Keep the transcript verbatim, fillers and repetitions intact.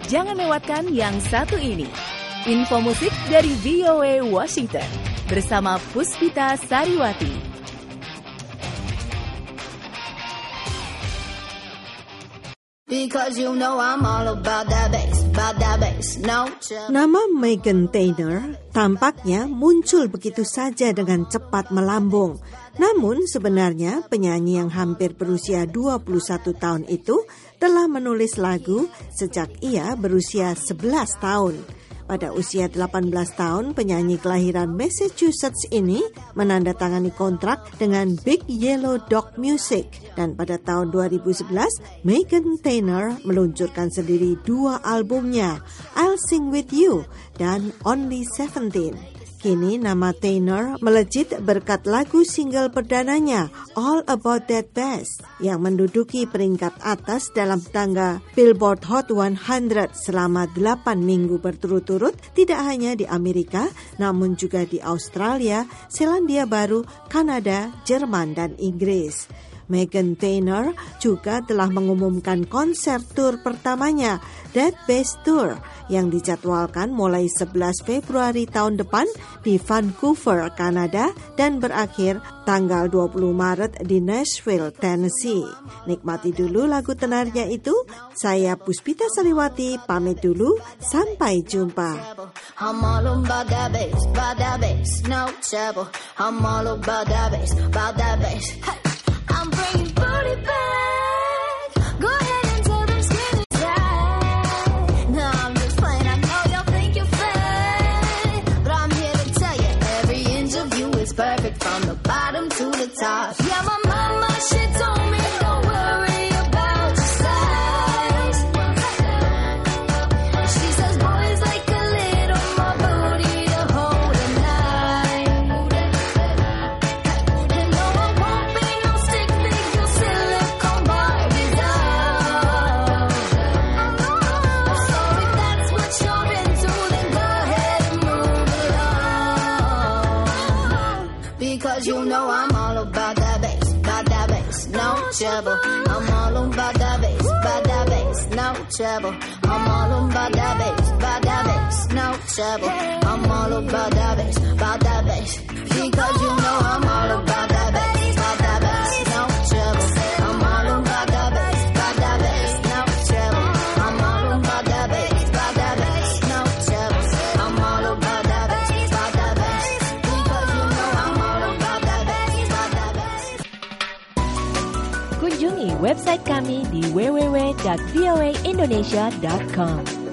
Jangan lewatkan yang satu ini. Info musik dari V O A Washington bersama Puspita Sariwati. Because you know I'm all about that bass, about that bass, no. Nama Meghan Trainor tampaknya muncul begitu saja dengan cepat melambung. Namun sebenarnya penyanyi yang hampir berusia dua puluh satu tahun itu telah menulis lagu sejak ia berusia sebelas tahun. Pada usia delapan belas tahun, penyanyi kelahiran Massachusetts ini menandatangani kontrak dengan Big Yellow Dog Music. Dan pada tahun dua ribu sebelas, Meghan Trainor meluncurkan sendiri dua albumnya, I'll Sing With You dan Only seventeen. Kini nama Trainor melejit berkat lagu single perdananya, All About That Bass, yang menduduki peringkat atas dalam tangga Billboard Hot seratus selama delapan minggu berturut-turut, tidak hanya di Amerika, namun juga di Australia, Selandia Baru, Kanada, Jerman, dan Inggris. Meghan Trainor juga telah mengumumkan konser tur pertamanya, That Bass Tour, yang dijadwalkan mulai sebelas Februari tahun depan di Vancouver, Kanada, dan berakhir tanggal dua puluh Maret di Nashville, Tennessee. Nikmati dulu lagu tenarnya itu. Saya Puspita Sariwati, pamit dulu. Sampai jumpa. I'm all about that bass, about that bass, no trouble. I'm all about that bass, about that bass. Hey. I'm bringing booty back. Go ahead and tell them skinny tight. No, I'm just playing. I know y'all think you're fat, but I'm here to tell you every inch of you is perfect from the bottom to the top. Yeah, my mama, she told me don't worry about your size. She says boys like a little more booty to hold at night. And no, I won't be no stick figure silicone Barbie doll. So if that's what you're into, then go ahead and move along. Because you know I'm all about that bass, about that bass, no trouble. I'm all about that bass, about that bass, no trouble. I'm all about that bass, about that bass, no trouble. I'm all about that bass, about that bass. Because you know I'm all about that bass, about that bass, no trouble. I'm all about that bass, about that bass, no trouble. I'm all about that bass, about that bass, no trouble. I'm all about that bass, about that bass. Because you know I'm all about that bass, about that bass. Kunjungi website kami di w w w dot v o a indonesia dot com.